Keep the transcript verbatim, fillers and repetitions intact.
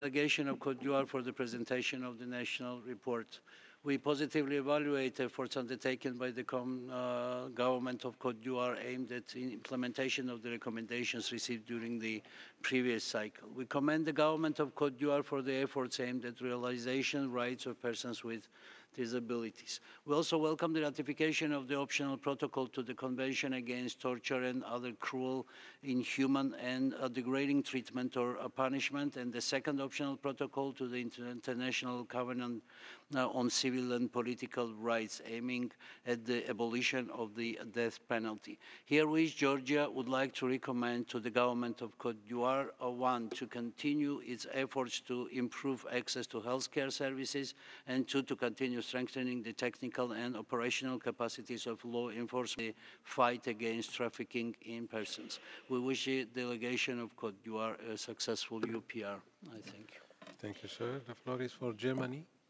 delegation of Cote d'Ivoire for the presentation of the national report. We positively evaluate efforts undertaken by the com, uh, government of Cote d'Ivoire aimed at the implementation of the recommendations received during the previous cycle. We commend the government of Cote d'Ivoire for the efforts aimed at realization rights of persons with disabilities. We also welcome the ratification of the optional protocol to the Convention Against Torture and Other Cruel, Inhuman and uh, Degrading Treatment or uh, Punishment, and the second optional protocol to the Inter International Covenant uh, on Civil and Political Rights, aiming at the abolition of the death penalty. Herewith, Georgia would like to recommend to the government of Cote d'Ivoire, uh, one, to continue its efforts to improve access to healthcare services, and two, to continue strengthening the technical and operational capacities of law enforcement in the fight against trafficking in persons. We wish the delegation of Cote d'Ivoire a successful U P R. I thank you. Thank you, sir. The floor is for Germany.